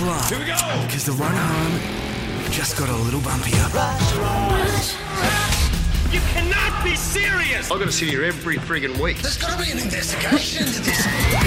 buckle up. Here we go! Because the run home just got a little bumpier. You cannot be serious! I've got to sit here every friggin' week. There's got to be an investigation into this.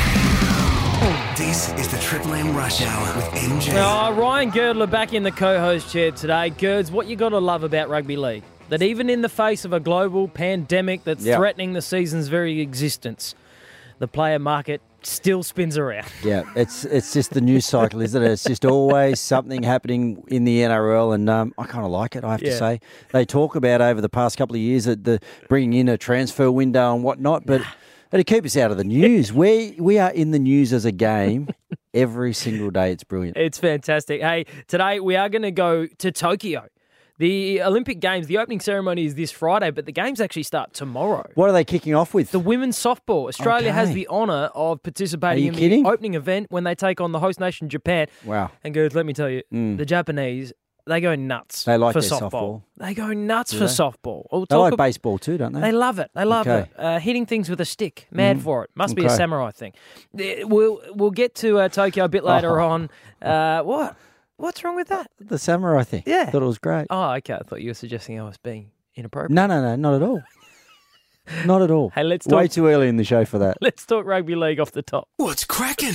This is the Triple M Rush Hour with MJ. Ryan Girdler back in the co-host chair today. Girds, what you got to love about rugby league? That even in the face of a global pandemic that's threatening the season's very existence, the player market still spins around. Yeah, it's just the news cycle, isn't it? It's just always something happening in the NRL, and I kind of like it, I have to say. They talk about over the past couple of years that the bringing in a transfer window and whatnot, but to keep us out of the news, we are in the news as a game every single day. It's brilliant. It's fantastic. Hey, today we are going to go to Tokyo. The Olympic Games, the opening ceremony is this Friday, but the games actually start tomorrow. What are they kicking off with? The women's softball. Australia has the honour of participating in the opening event when they take on the host nation, Japan. Wow. And good, let me tell you, the Japanese, they go nuts They like for their softball. They go nuts for softball. They like baseball too, don't they? They love it. They love it. Hitting things with a stick. Mad for it. Must be a samurai thing. We'll get to Tokyo a bit later on. What? What's wrong with that? The samurai thing. Yeah. Thought it was great. Oh, okay. I thought you were suggesting I was being inappropriate. No, not at all. Not at all. Hey, let's talk. Way too early in the show for that. Let's talk rugby league off the top. What's cracking?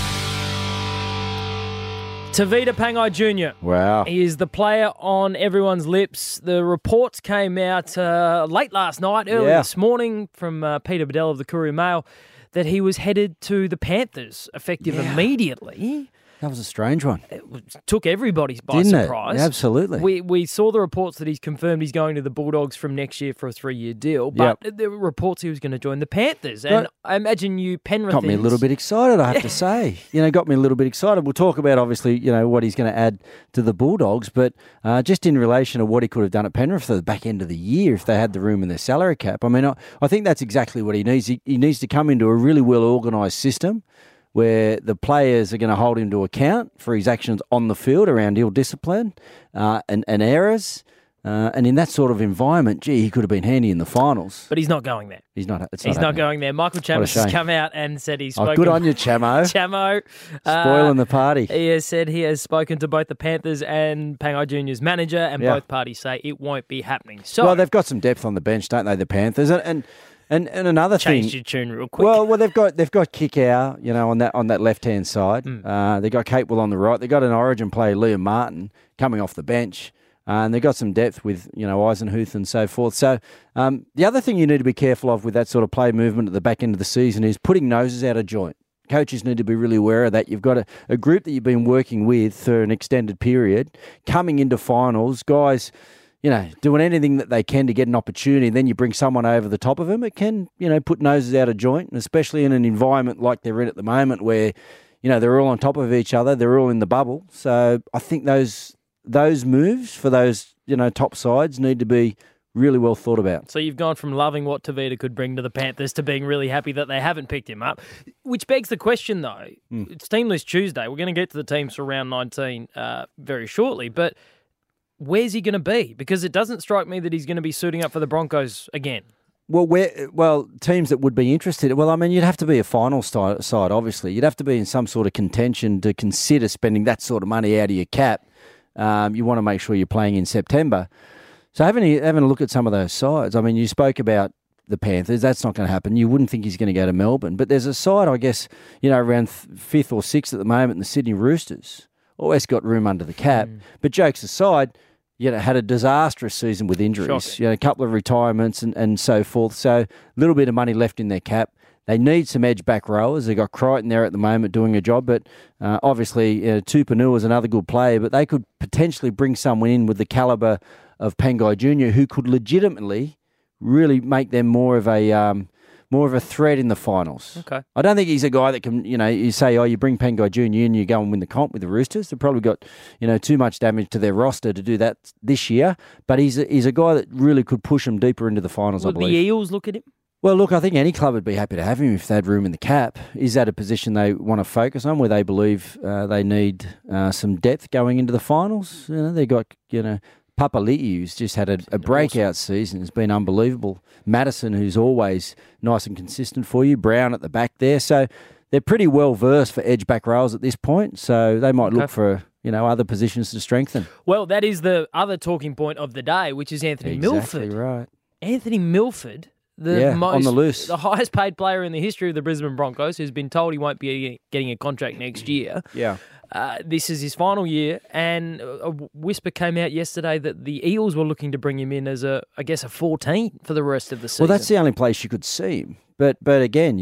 Tavita Pangai Jr. Wow. He is the player on everyone's lips. The reports came out late last night, early this morning from Peter Bedell of the Courier Mail that he was headed to the Panthers effective immediately. That was a strange one. It took everybody by Didn't surprise. It? Absolutely. We saw the reports that he's confirmed he's going to the Bulldogs from next year for a 3-year deal, but there were reports he was going to join the Panthers. And I imagine you Penrith got me a little bit excited, I have to say. Got me a little bit excited. We'll talk about, obviously, what he's going to add to the Bulldogs, but just in relation to what he could have done at Penrith at the back end of the year if they had the room in their salary cap. I mean, I think that's exactly what he needs. He needs to come into a really well-organised system where the players are going to hold him to account for his actions on the field around ill discipline and errors. And in that sort of environment, he could have been handy in the finals. But he's not going there. He's not going there. Michael Chamos has come out and said he's spoken. Good on you, Chamo. Chamo. Spoiling the party. He has said he has spoken to both the Panthers and Pangai Jr.'s manager, and both parties say it won't be happening. So, well, they've got some depth on the bench, don't they, the Panthers? And another Changed thing, your tune real quick. Well, they've got Kikau, on that left hand side. They got Capewell on the right. They got an Origin player, Liam Martin, coming off the bench, and they got some depth with Eisenhuth and so forth. So the other thing you need to be careful of with that sort of play movement at the back end of the season is putting noses out of joint. Coaches need to be really aware of that. You've got a group that you've been working with for an extended period, coming into finals, guys. Doing anything that they can to get an opportunity, and then you bring someone over the top of them, it can, put noses out of joint, and especially in an environment like they're in at the moment where, they're all on top of each other, they're all in the bubble. So I think those moves for those, top sides need to be really well thought about. So you've gone from loving what Tavita could bring to the Panthers to being really happy that they haven't picked him up, which begs the question, though. It's Team List Tuesday. We're going to get to the teams for round 19 very shortly, but where's he going to be? Because it doesn't strike me that he's going to be suiting up for the Broncos again. Well, teams that would be interested, you'd have to be a final side, obviously. You'd have to be in some sort of contention to consider spending that sort of money out of your cap. You want to make sure you're playing in September. So having a look at some of those sides, you spoke about the Panthers. That's not going to happen. You wouldn't think he's going to go to Melbourne. But there's a side, I guess, around 5th or 6th at the moment, the Sydney Roosters. Always got room under the cap. But jokes aside, had a disastrous season with injuries. A couple of retirements and so forth. So a little bit of money left in their cap. They need some edge back rowers. They've got Crichton there at the moment doing a job, but obviously Tupanua is another good player, but they could potentially bring someone in with the calibre of Pangai Jr. who could legitimately really make them more of a threat in the finals. Okay. I don't think he's a guy that can, you say, you bring Pangai Jr. in, you go and win the comp with the Roosters. They've probably got, too much damage to their roster to do that this year. But he's a guy that really could push them deeper into the finals, I believe. Would the Eels look at him? Well, look, I think any club would be happy to have him if they had room in the cap. Is that a position they want to focus on where they believe they need some depth going into the finals? They got, Papali'i, who's just had a breakout season, has been unbelievable. Madison, who's always nice and consistent for you. Brown at the back there. So they're pretty well versed for edge back rows at this point, so they might look for other positions to strengthen. Well, that is the other talking point of the day, which is Anthony Milford. Exactly right. Anthony Milford, on the loose, the highest paid player in the history of the Brisbane Broncos, who's been told he won't be getting a contract next year. Yeah. This is his final year, and a whisper came out yesterday that the Eels were looking to bring him in as a 14 for the rest of the season. Well, that's the only place you could see him. But again,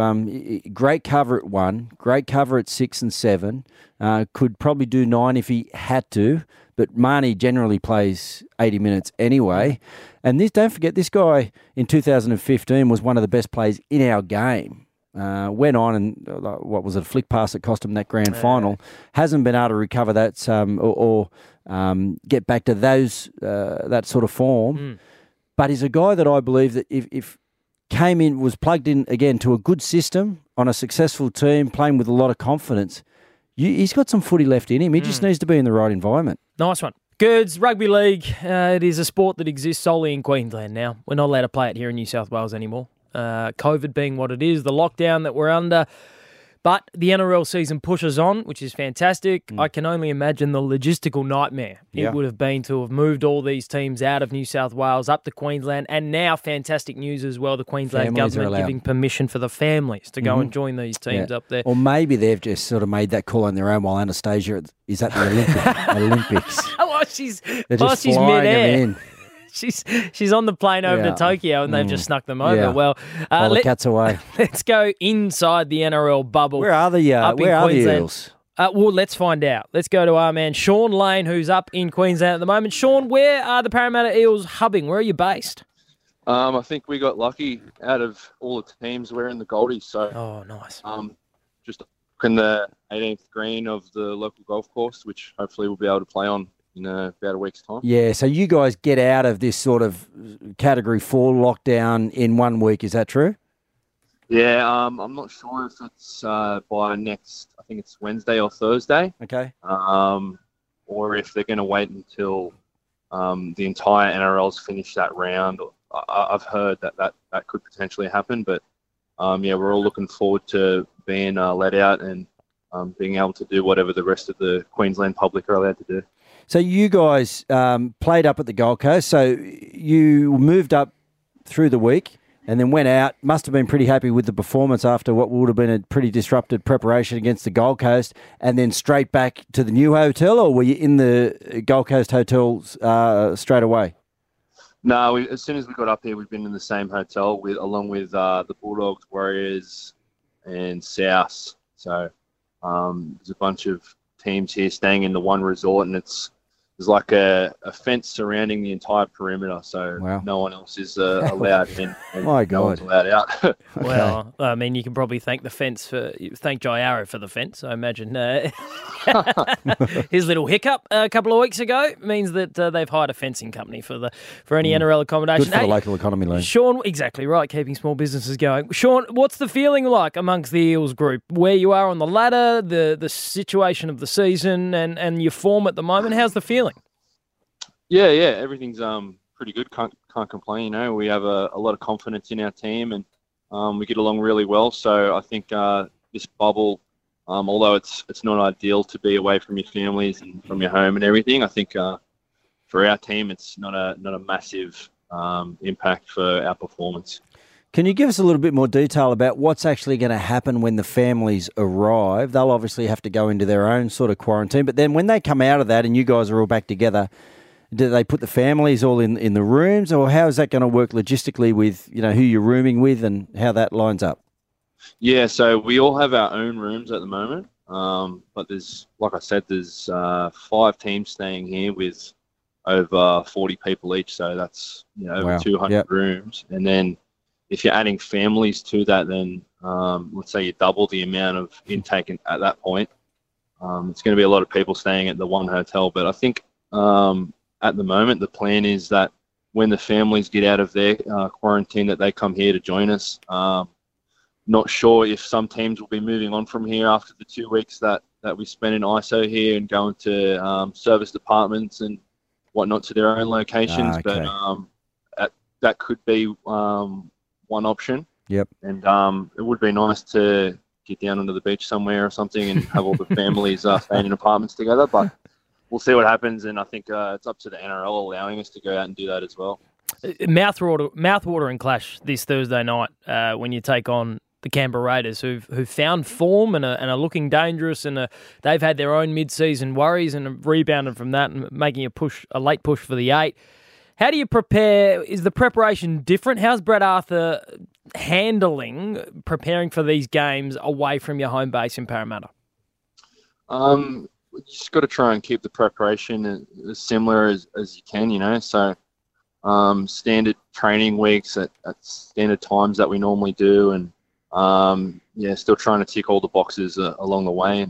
great cover at 1, great cover at 6 and 7. Could probably do 9 if he had to. But Marnie generally plays 80 minutes anyway. And don't forget, this guy in 2015 was one of the best players in our game. Went on and, what was it, a flick pass that cost him that grand final. Hasn't been able to recover that or get back to that sort of form. But he's a guy that I believe that if came in, was plugged in again to a good system on a successful team, playing with a lot of confidence, he's got some footy left in him. He just needs to be in the right environment. Nice one. Girds, rugby league, it is a sport that exists solely in Queensland now. We're not allowed to play it here in New South Wales anymore. COVID being what it is, the lockdown that we're under. But the NRL season pushes on, which is fantastic. I can only imagine the logistical nightmare it would have been to have moved all these teams out of New South Wales up to Queensland. And now fantastic news as well, the Queensland government giving permission for the families to go and join these teams up there. Or maybe they've just sort of made that call on their own while Anastasia is at the Olympics. She's flying mid-air. them in. She's on the plane over to Tokyo and they've just snuck them over. Yeah. Well, the cat's away. Let's go inside the NRL bubble. Where are the Eels? Well, let's find out. Let's go to our man Sean Lane, who's up in Queensland at the moment. Sean, where are the Parramatta Eels hubbing? Where are you based? I think we got lucky out of all the teams. We're in the Goldies, so nice. Just in the 18th green of the local golf course, which hopefully we'll be able to play on in about a week's time. Yeah, so you guys get out of this sort of Category 4 lockdown in 1 week, is that true? Yeah, I'm not sure if it's by next, I think it's Wednesday or Thursday. Okay. Or if they're going to wait until the entire NRL's finished that round. I've heard that could potentially happen, but we're all looking forward to being let out and being able to do whatever the rest of the Queensland public are allowed to do. So you guys played up at the Gold Coast. So you moved up through the week and then went out. Must have been pretty happy with the performance after what would have been a pretty disrupted preparation against the Gold Coast, and then straight back to the new hotel, or were you in the Gold Coast hotels straight away? No, as soon as we got up here, we've been in the same hotel along with the Bulldogs, Warriors, and South. So there's a bunch of teams here staying in the one resort, and there's like a fence surrounding the entire perimeter, so no one else is allowed in. My God. No one's allowed out. Well, I mean, you can probably thank Jai Arrow for the fence. I imagine his little hiccup a couple of weeks ago means that they've hired a fencing company for any NRL accommodation. Good for the local economy, Lee. Sean, exactly right, keeping small businesses going. Sean, what's the feeling like amongst the Eels group? Where you are on the ladder, the situation of the season, and your form at the moment? How's the feeling? Yeah, everything's pretty good. Can't complain. We have a lot of confidence in our team, and we get along really well. So I think this bubble, although it's not ideal to be away from your families and from your home and everything, I think for our team it's not a massive impact for our performance. Can you give us a little bit more detail about what's actually going to happen when the families arrive? They'll obviously have to go into their own sort of quarantine, but then when they come out of that and you guys are all back together, do they put the families all in the rooms, or how is that going to work logistically with who you're rooming with and how that lines up? Yeah, so we all have our own rooms at the moment, but there's 5 teams staying here with over 40 people each, so that's over 200 rooms. And then if you're adding families to that, then let's say you double the amount of intake at that point. It's going to be a lot of people staying at the one hotel, but I think at the moment the plan is that when the families get out of their quarantine, that they come here to join us. Not sure if some teams will be moving on from here after the 2 weeks that we spent in ISO here and going to service departments and whatnot to their own locations. Okay. But that could be one option. Yep. And it would be nice to get down onto the beach somewhere or something and have all the families staying in apartments together. But we'll see what happens, and I think it's up to the NRL allowing us to go out and do that as well. Mouthwatering clash this Thursday night when you take on the Canberra Raiders, who've found form and are looking dangerous, and they've had their own mid-season worries and have rebounded from that and making a late push for the 8. How do you prepare? Is the preparation different? How's Brett Arthur preparing for these games away from your home base in Parramatta? You just got to try and keep the preparation as similar as you can, So standard training weeks at standard times that we normally do, and still trying to tick all the boxes along the way.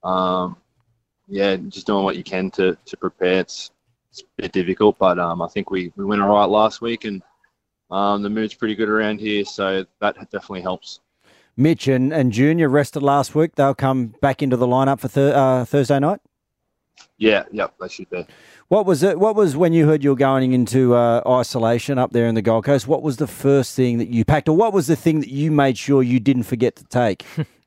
Just doing what you can to prepare. It's a bit difficult, but I think we went all right last week, and the mood's pretty good around here, so that definitely helps. Mitch and Junior rested last week. They'll come back into the lineup for Thursday night? Yeah, they should be. What was when you heard you were going into isolation up there in the Gold Coast? What was the first thing that you packed, or what was the thing that you made sure you didn't forget to take?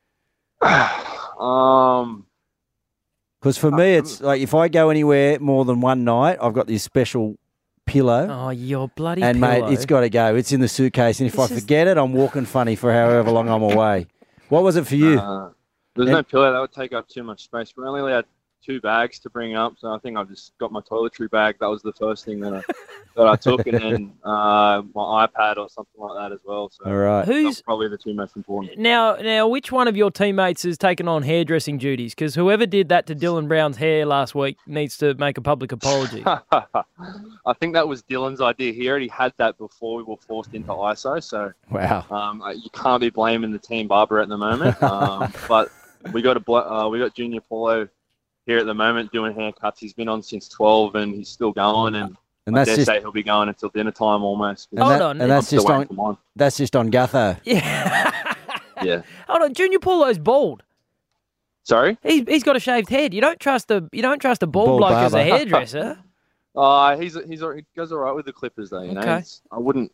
Because for me, it's like if I go anywhere more than one night, I've got this special pillow. Oh, your bloody and pillow. Mate, it's got to go. It's in the suitcase, and if I forget it, I'm walking funny for however long I'm away. What was it for you? There's no pillow. That would take up too much space. We only had 2 bags to bring up, so I think I just got my toiletry bag. That was the first thing that I took, and then my iPad or something like that as well. So all right, that's probably the 2 most important. Now, which one of your teammates has taken on hairdressing duties? Because whoever did that to Dylan Brown's hair last week needs to make a public apology. I think that was Dylan's idea. He already had that before we were forced into ISO. So wow, you can't be blaming the team barber at the moment. But we got Junior Paulo here at the moment doing haircuts. He's been on since 12 and he's still going, and I dare say he'll be going until dinner time almost. And that's just on Gutho. Yeah. Yeah. Hold on, Junior Paulo's bald. Sorry? He's got a shaved head. You don't trust a bald bloke as a hairdresser. He goes all right with the clippers though, Okay. I wouldn't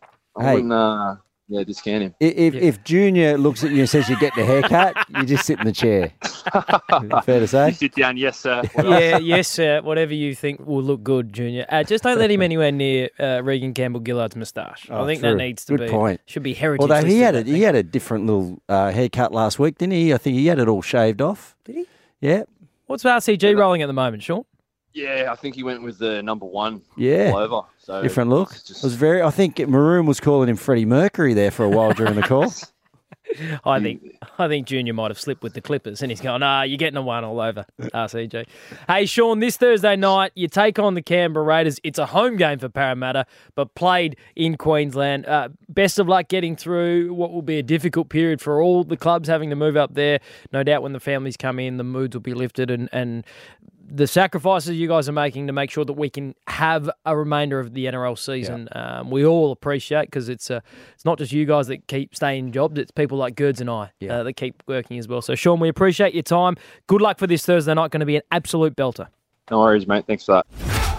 discount him. If Junior looks at you and says you're getting a haircut, you just sit in the chair. Fair to say? You sit down, yes, sir. Yes, sir. Whatever you think will look good, Junior. Just don't let him anywhere near Regan Campbell-Gillard's moustache. I think that needs to Good point. Should be heritage. Although he had a different little haircut last week, didn't he? I think he had it all shaved off. Did he? Yeah. What's RCG rolling at the moment, Sean? Yeah, I think he went with the number 1 Yeah. all over. So different look. It was I think Maroon was calling him Freddie Mercury there for a while during the call. I think Junior might have slipped with the Clippers, and he's going, you're getting a 1 all over, RCG. Hey, Sean, this Thursday night, you take on the Canberra Raiders. It's a home game for Parramatta, but played in Queensland. Best of luck getting through what will be a difficult period for all the clubs having to move up there. No doubt when the families come in, the moods will be lifted, and the sacrifices you guys are making to make sure that we can have a remainder of the NRL season, we all appreciate, because it's not just you guys that keep staying jobs, it's people like Gerds and I that keep working as well. So, Sean, we appreciate your time. Good luck for this Thursday night. Going to be an absolute belter. No worries, mate. Thanks for that.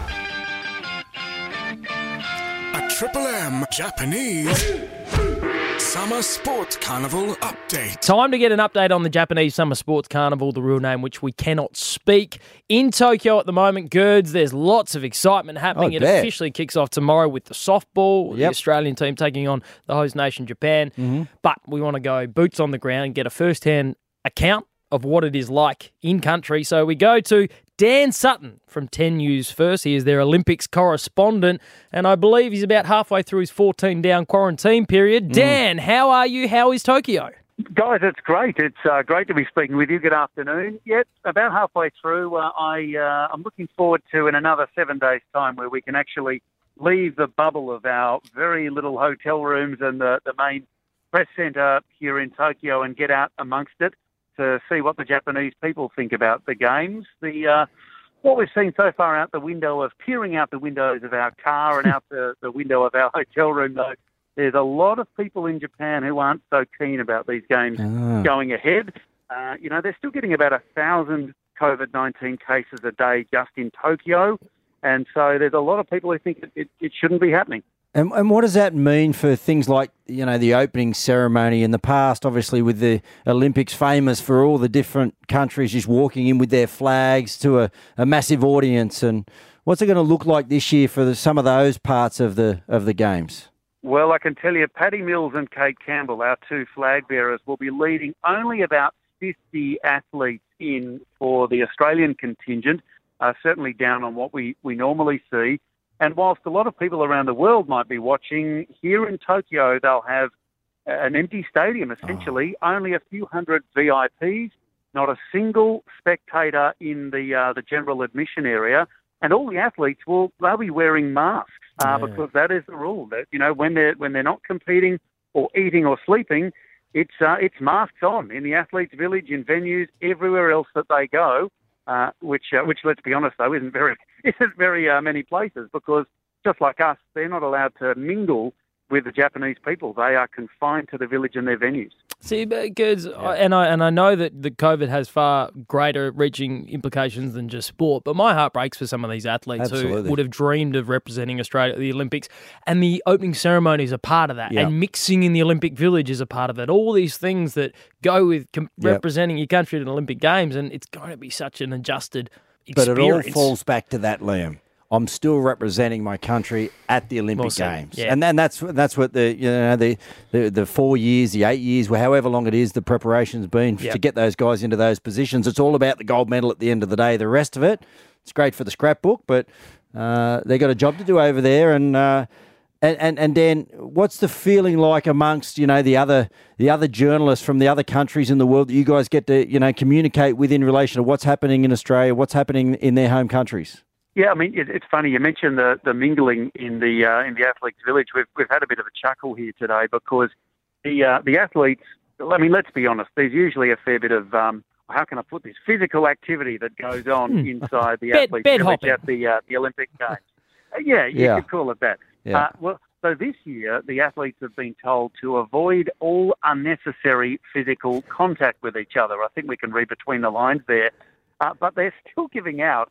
A Triple M Japanese Summer Sports Carnival update. Time to get an update on the Japanese Summer Sports Carnival, the real name which we cannot speak. In Tokyo at the moment, Gerds, there's lots of excitement happening. It officially kicks off tomorrow with the softball, the Australian team taking on the host nation, Japan. Mm-hmm. But we want to go boots on the ground and get a first-hand account of what it is like in country. So we go to Dan Sutton from 10 News first. He is their Olympics correspondent, and I believe he's about halfway through his 14-down quarantine period. Dan, how are you? How is Tokyo? Guys, it's great. It's great to be speaking with you. Good afternoon. Yet, about halfway through, I'm looking forward to in another 7 days' time where we can actually leave the bubble of our very little hotel rooms and the main press centre here in Tokyo and get out amongst it to see what the Japanese people think about the games. What we've seen so far out the window of peering out the windows of our car and out the window of our hotel room, though, there's a lot of people in Japan who aren't so keen about these games going ahead. They're still getting about 1,000 COVID-19 cases a day just in Tokyo, and so there's a lot of people who think it shouldn't be happening. And what does that mean for things like, the opening ceremony in the past, obviously with the Olympics famous for all the different countries just walking in with their flags to a massive audience? And what's it going to look like this year for some of those parts of the games? Well, I can tell you, Paddy Mills and Kate Campbell, our two flag bearers, will be leading only about 50 athletes in for the Australian contingent, certainly down on what we normally see. And whilst a lot of people around the world might be watching, here in Tokyo they'll have an empty stadium, essentially, only a few hundred VIPs, not a single spectator in the general admission area, and all the athletes they'll be wearing masks because that is the rule. That when they're not competing or eating or sleeping, it's masks on in the athletes' village, in venues, everywhere else that they go. Which let's be honest though isn't very many places, because just like us, they're not allowed to mingle with the Japanese people. They are confined to the village and their venues. See, Gerds, and I know that the COVID has far greater reaching implications than just sport, but my heart breaks for some of these athletes who would have dreamed of representing Australia at the Olympics, and the opening ceremony is a part of that, and mixing in the Olympic Village is a part of it. All these things that go with representing your country at an Olympic Games, and it's going to be such an adjusted experience. But it all falls back to that, Liam. I'm still representing my country at the Olympic Games, and then that's what the 4 years, the 8 years, however long it is, the preparation's been to get those guys into those positions. It's all about the gold medal at the end of the day. The rest of it, it's great for the scrapbook, but they've got a job to do over there. And Dan, what's the feeling like amongst the other journalists from the other countries in the world that you guys get to communicate with in relation to what's happening in Australia, what's happening in their home countries? Yeah, I mean, it's funny. You mentioned the mingling in the athletes' village. We've had a bit of a chuckle here today because the athletes. I mean, let's be honest. There's usually a fair bit of how can I put this, physical activity that goes on inside the athletes' village at the Olympic Games. You could call it that. Yeah. So this year the athletes have been told to avoid all unnecessary physical contact with each other. I think we can read between the lines there, but they're still giving out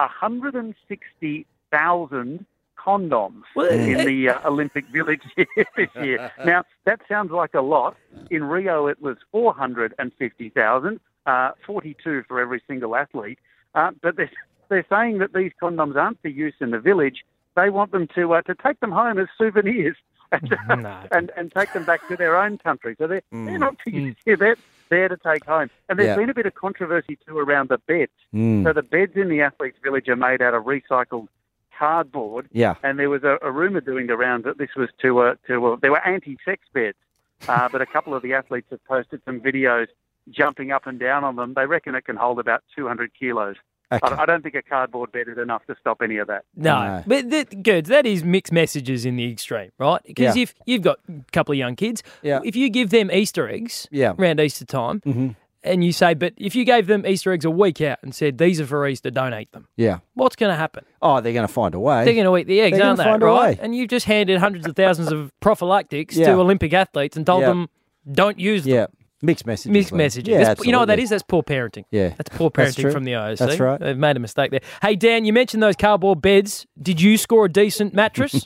160,000 condoms in the Olympic Village this year. Now, that sounds like a lot. In Rio, it was 450,000, 42 for every single athlete. But they're saying that these condoms aren't for use in the village. They want them to take them home as souvenirs and take them back to their own country. So they're not for use here. They're there to take home. And there's been a bit of controversy too around the beds. So the beds in the athletes' village are made out of recycled cardboard. Yeah. And there was a rumour doing the rounds that this was they were anti-sex beds. But a couple of the athletes have posted some videos jumping up and down on them. They reckon it can hold about 200 kilos. Okay. I don't think a cardboard bed is enough to stop any of that. No. But that is mixed messages in the extreme, right? Because if you've got a couple of young kids, if you give them Easter eggs around Easter time, and you say, but if you gave them Easter eggs a week out and said, these are for Easter, don't eat them. Yeah. What's going to happen? Oh, they're going to find a way. They're going to eat the eggs, aren't they? Right? And you've just handed hundreds of thousands of prophylactics to Olympic athletes and told them, don't use them. Yeah. Mixed messages. Mixed messages. Yeah, you know what that is? That's poor parenting. Yeah. That's poor parenting from the IOC. That's right. They've made a mistake there. Hey, Dan, you mentioned those cardboard beds. Did you score a decent mattress?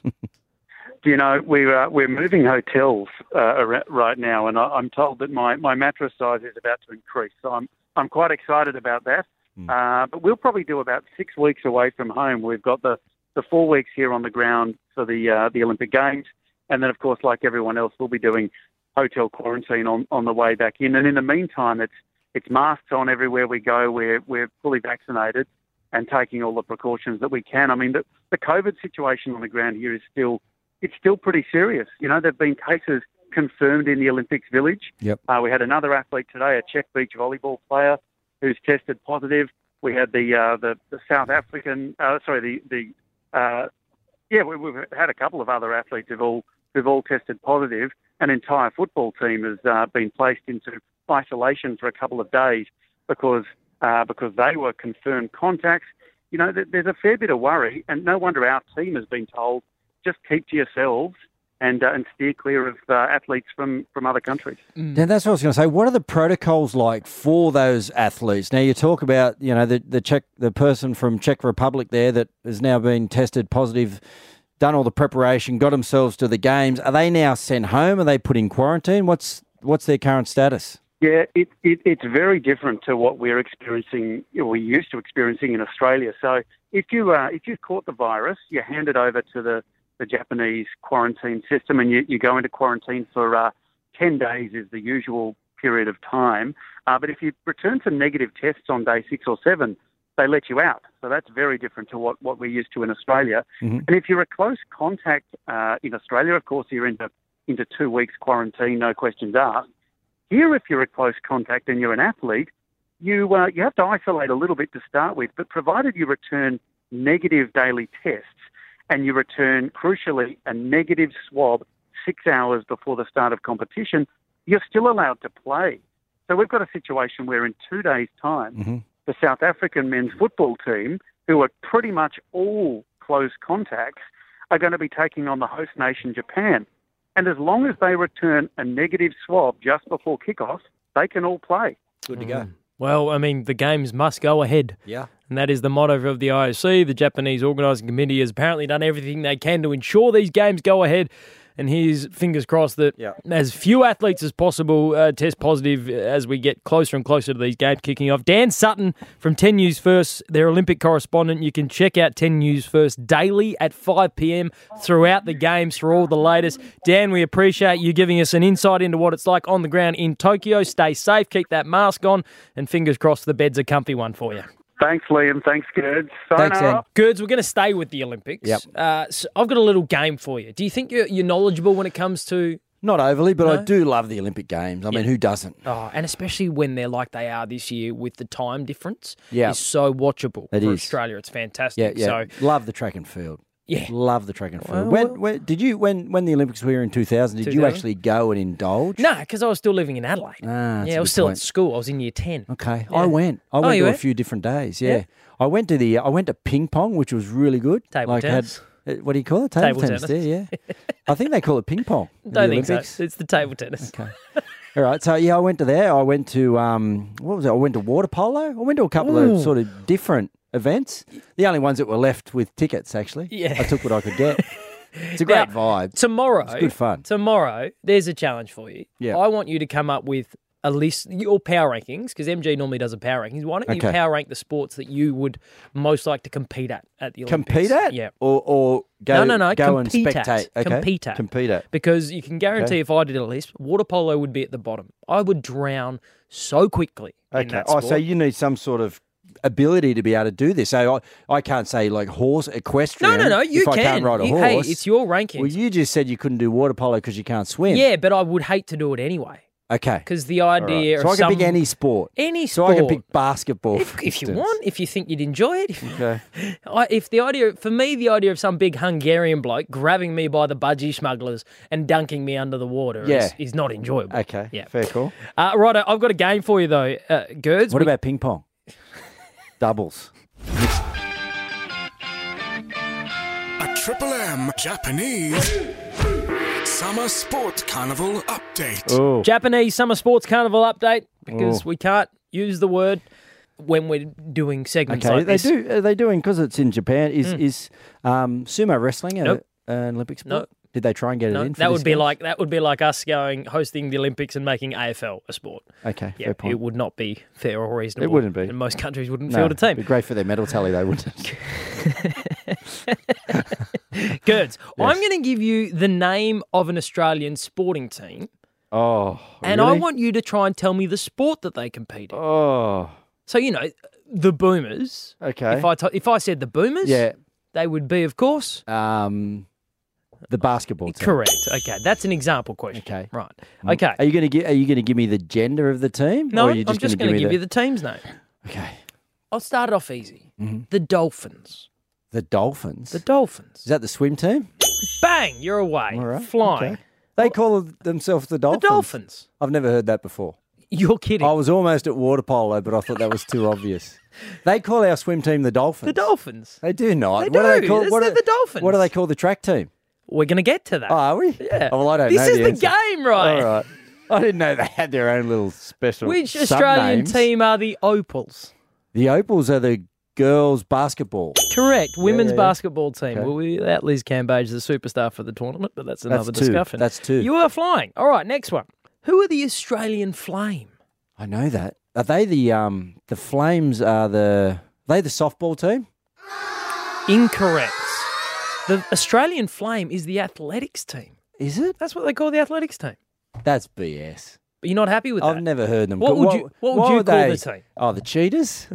We're moving hotels right now, and I'm told that my mattress size is about to increase. So I'm quite excited about that. But we'll probably do about 6 weeks away from home. We've got the 4 weeks here on the ground for the Olympic Games, and then of course, like everyone else, we'll be doing hotel quarantine on the way back in. And in the meantime, it's masks on everywhere we go. We're fully vaccinated and taking all the precautions that we can. I mean, the COVID situation on the ground here is still pretty serious. There've been cases confirmed in the Olympics Village. Yep. We had another athlete today, a Czech beach volleyball player, who's tested positive. We had the South African. We've had a couple of other athletes who've all tested positive. An entire football team has been placed into isolation for a couple of days because they were confirmed contacts. There's a fair bit of worry, and no wonder our team has been told just keep to yourselves and steer clear of athletes from other countries. Now, that's what I was going to say. What are the protocols like for those athletes? Now, you talk about the person from Czech Republic there that has now been tested positive. done all the preparation, got themselves to the games. Are they now sent home? Are they put in quarantine? What's their current status? Yeah, it's very different to what we're experiencing, we used to experiencing in Australia. So if you caught the virus, you hand it over to the Japanese quarantine system, and you go into quarantine for 10 days is the usual period of time. But if you return some negative tests on day 6 or 7, they let you out. So that's very different to what we're used to in Australia. Mm-hmm. And if you're a close contact in Australia, of course, you're into 2 weeks quarantine, no questions asked. Here, if you're a close contact and you're an athlete, you have to isolate a little bit to start with, but provided you return negative daily tests and you return, crucially, a negative swab 6 hours before the start of competition, you're still allowed to play. So we've got a situation where in 2 days' time, mm-hmm. the South African men's football team, who are pretty much all close contacts, are going to be taking on the host nation, Japan. And as long as they return a negative swab just before kickoff, they can all play. Good to go. Well, I mean, the games must go ahead. Yeah. And that is the motto of the IOC. The Japanese organising committee has apparently done everything they can to ensure these games go ahead. And here's fingers crossed that as few athletes as possible test positive as we get closer and closer to these games kicking off. Dan Sutton from 10 News First, their Olympic correspondent. You can check out 10 News First daily at 5 p.m. throughout the games for all the latest. Dan, we appreciate you giving us an insight into what it's like on the ground in Tokyo. Stay safe, keep that mask on, and fingers crossed the bed's a comfy one for you. Thanks, Liam. Thanks, Gerds. Thanks, Ed. Gerds, we're going to stay with the Olympics. Yep. So I've got a little game for you. Do you think you're knowledgeable when it comes to... Not overly, but I do love the Olympic Games. I mean, who doesn't? Oh, and especially when they're like they are this year with the time difference. Yeah. It's so watchable for is. Australia. It's fantastic. Yeah. So, love the track and field. Yeah. Love the track and field. Well, when the Olympics were here in 2000, did you actually go and indulge? No, because I was still living in Adelaide. I was still at school. I was in year 10. Okay. Yeah. I went to went? a few different days. Yeah. I went to ping pong, which was really good. Table tennis. What do you call it? Table tennis. There, yeah. I think they call it ping pong. Don't think so. It's the table tennis. Okay. All right. So I went to there. I went to what was it? I went to water polo. I went to a couple of sort of different events. The only ones that were left with tickets, actually. Yeah. I took what I could get. It's a great vibe. Tomorrow, it's good fun. Tomorrow, there's a challenge for you. Yeah. I want you to come up with a list, your power rankings, because MG normally does a power rankings. Why don't you power rank the sports that you would most like to compete at the Olympics? Compete at? Yeah. Or go, No. go and compete spectate. At. Okay. Compete at. At. Because you can guarantee if I did a list, water polo would be at the bottom. I would drown so quickly in that sport. So you need some sort of ability to be able to do this. So I can't say like horse equestrian. No. You if can. I can't ride a horse. Hey, it's your rankings. Well, you just said you couldn't do water polo because you can't swim. Yeah, but I would hate to do it anyway. Okay. Because the idea So I can pick any sport. Any So sport. I can pick basketball, if you want, if you think you'd enjoy it. Okay. If the idea, for me, the idea of some big Hungarian bloke grabbing me by the budgie smugglers and dunking me under the water is not enjoyable. Okay. Yeah. Fair call. Right, I've got a game for you though, Gerds. What about ping pong? Doubles. A Triple M Japanese Summer Sport Carnival update. Oh. Japanese Summer Sports Carnival update, because we can't use the word when we're doing segments like this. Are they doing, because it's in Japan, is sumo wrestling an Olympic sport? Nope. Did they try and get it in? That would be like us hosting the Olympics and making AFL a sport. Okay, Yeah, fair point. it would not be fair or reasonable. It wouldn't be. And most countries wouldn't No, field a team. it'd be great for their medal tally, though, wouldn't it? Gerds, I'm going to give you the name of an Australian sporting team, Oh, and really? I want you to try and tell me the sport that they compete in. Oh, So, the Boomers. okay. If I said the Boomers, Yeah, they would be, of course, the basketball team. correct. Okay, that's an example question. Okay. Right. Okay. Are you going to give me the gender of the team? No, or are you I'm just going to give you the team's name. Okay. I'll start it off easy. The Dolphins. The Dolphins. The Dolphins. Is that the swim team? Bang! You're away. All right. Flying. Okay. They call themselves the Dolphins. The Dolphins. I've never heard that before. You're kidding. I was almost at water polo, but I thought that was too obvious. They call our swim team the Dolphins. The Dolphins. They do not. They What do they do. call? They're What the Dolphins. What do they call the track team? We're going to get to that. Oh, are we? Yeah. Oh, well, I don't this know is the the answer. game, right? All right. I didn't know they had their own little special. Which Australian sub-names. team are the Opals? The Opals are the girls basketball. Correct. Women's yeah. basketball team. Okay. Well, without Liz Cambage, the superstar for the tournament, but that's another discussion. That's two. You are flying. All right, next one. Who are the Australian Flame? I know that. Are they the Flames? Are they the softball team? Incorrect. The Australian Flame is the athletics team. Is it? That's what they call the athletics team. That's BS. But you're not happy with that? I've never heard them. What would you call the team? Oh, the Cheetahs?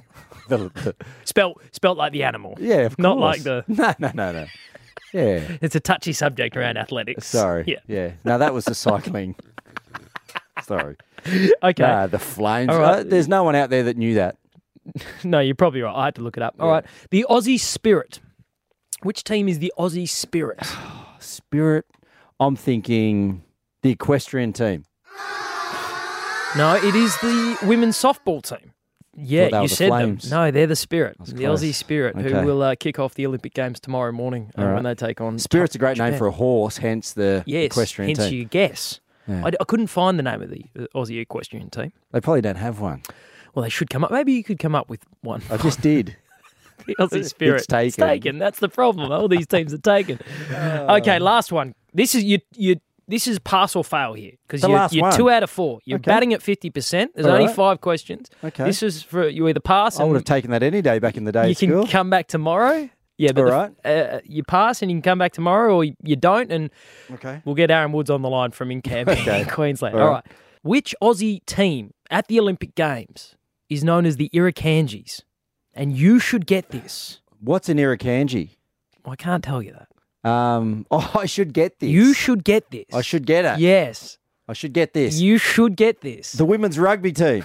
Spelt like the animal. Yeah, of course. Not like the... No. Yeah. It's a touchy subject around athletics. Sorry. Yeah. No, that was the cycling. Sorry. Okay. Nah, the Flames. All right. There's no one out there that knew that. No, you're probably right. I had to look it up. All right. The Aussie Spirit. Which team is the Aussie Spirit? Spirit. I'm thinking the equestrian team. No, it is the women's softball team. Yeah, you said Flames. them. No, they're the Spirit. The close. Aussie Spirit, who Okay. will kick off the Olympic Games tomorrow morning when they take on Spirit's a great Japan. name for a horse, hence the equestrian hence team. you guess. Yeah. I couldn't find the name of the Aussie equestrian team. They probably don't have one. Well, they should come up. Maybe you could come up with one. I just did. The Aussie Spirit. It's taken. That's the problem. All these teams are taken. Okay, last one. This is This is pass or fail here because you're 2 out of 4. You're batting at 50%. There's only 5 questions. Okay. This is for you either pass. I would have taken that any day back in the day. You at can school. come back tomorrow. Yeah, but you pass and you can come back tomorrow, or you don't, and we'll get Aaron Woods on the line from Ingham in Queensland. All right. Which Aussie team at the Olympic Games is known as the Irukandjis? And you should get this. What's an Irukandji? I can't tell you that. I should get this. You should get this. I should get it. Yes. I should get this. You should get this. The women's rugby team.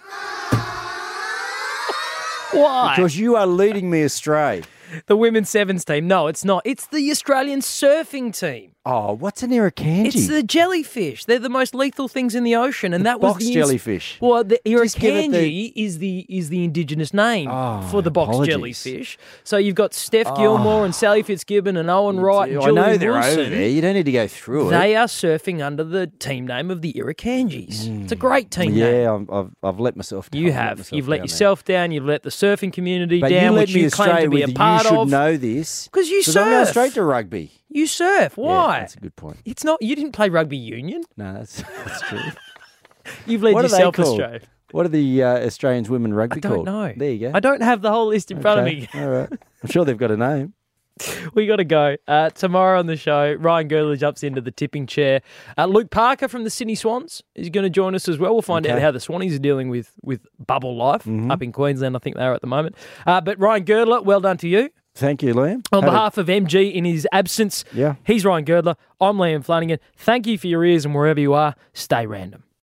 Why? Because you are leading me astray. The women's sevens team. No, it's not. It's the Australian surfing team. Oh, what's an Irukandji? It's the jellyfish. They're the most lethal things in the ocean, and that was box the jellyfish. Well, the Just give it Irukandji is the indigenous name for the box apologies. jellyfish. So you've got Steph Gilmore and Sally Fitzgibbon and Owen Wright and I Julian know they're Wilson. over there. You don't need to go through it. They are surfing under the team name of the Irukandjis. It's a great team name. Yeah, I've let myself down. You have. You've let yourself down. You've let the surfing community But down, you led which me you claim astray to be a with part you should of. know this. Because you I'm going surf. straight to rugby. You surf. Why? Yeah, that's a good point. It's not. You didn't play rugby union. No, that's true. You've led What are they yourself called? astray. What are the Australians women rugby I don't called? know. There you go. I don't have the whole list in front of me. All right. I'm sure they've got a name. We got to go. Tomorrow on the show, Ryan Girdler jumps into the tipping chair. Luke Parker from the Sydney Swans is going to join us as well. We'll find out how the Swannies are dealing with bubble life up in Queensland. I think they are at the moment. But Ryan Girdler, well done to you. Thank you, Liam. On behalf of MG in his absence, he's Ryan Girdler. I'm Liam Flanagan. Thank you for your ears, and wherever you are, stay random.